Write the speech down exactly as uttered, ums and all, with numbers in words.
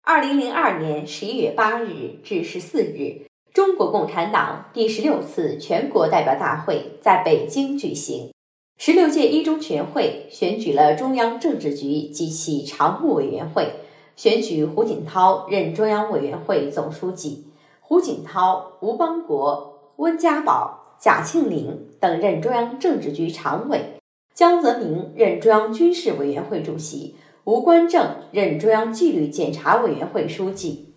二零零二年十一月八日至十四日，中国共产党第十六次全国代表大会在北京举行。十六届一中全会选举了中央政治局及其常务委员会，选举胡锦涛任中央委员会总书记，胡锦涛、吴邦国、温家宝、贾庆林等任中央政治局常委，江泽民任中央军事委员会主席，吴官正任中央纪律检查委员会书记。